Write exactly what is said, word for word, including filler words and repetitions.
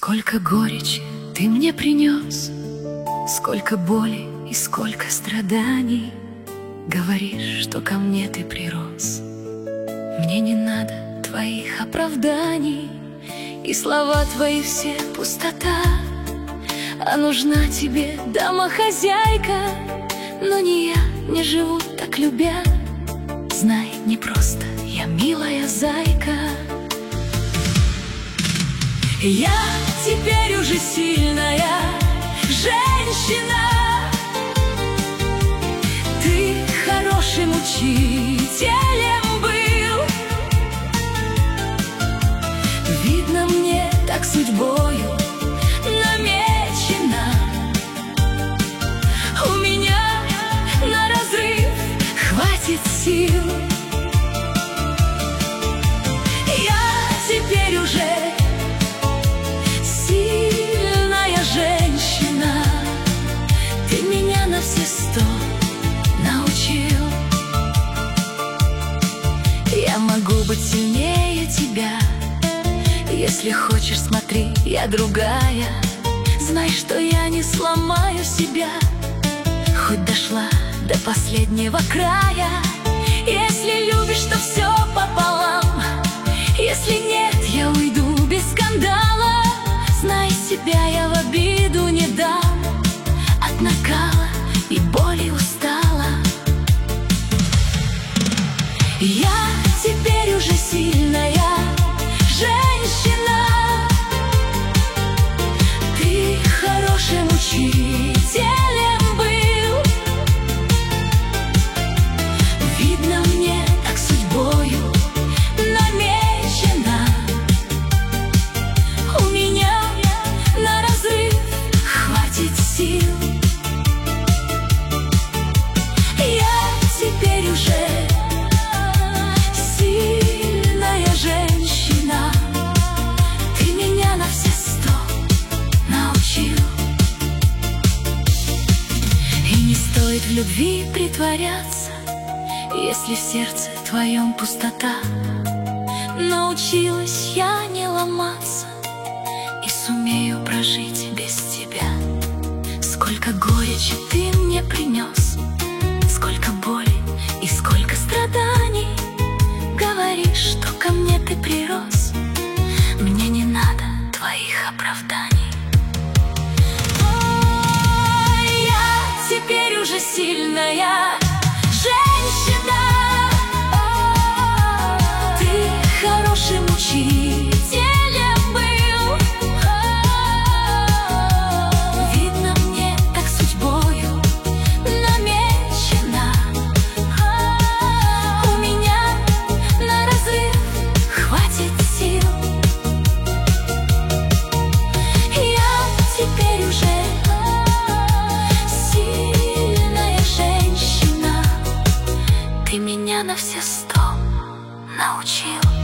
Сколько горечи ты мне принес, сколько боли и сколько страданий. Говоришь, что ко мне ты прирос. Мне не надо твоих оправданий, и слова твои все пустота. А нужна тебе домохозяйка, но не я, не живу так любя. Знай, не просто я милая зайка. Я теперь уже сильная женщина. Ты хорошим учителем был. Видно, мне так судьбою намечено. У меня на разрыв хватит сил. Я теперь уже сильная женщина. Ты меня на все сто научил. Я могу быть сильнее тебя. Если хочешь, смотри, я другая. Знай, что я не сломаю себя, хоть дошла до последнего края. Если любишь, то все пополам. Если нет, я уйду без скандала. Знай, себя я в обиду не дам. От накала и боли устала. Я теперь уже сильная женщина. Ты хорошим учителем был. Видно, мне так судьбою намечено. У меня на разрыв хватит сил. Я теперь уже сильная женщина. Ты меня на все сто научил. И не стоит в любви притворяться, если в сердце твоем пустота. Научилась я не ломаться и сумею прожить без тебя. Сколько горечи ты мне принес, сколько боли и сколько страданий. Говоришь, что ко мне ты прирос. Мне не надо твоих оправданий. Ой, я теперь уже сильная женщина. Ты хорошим учителем был. Видно, мне так судьбою намечено. У меня на разрыв хватит сил. Я теперь уже сильная женщина. Ты меня на все сто научил.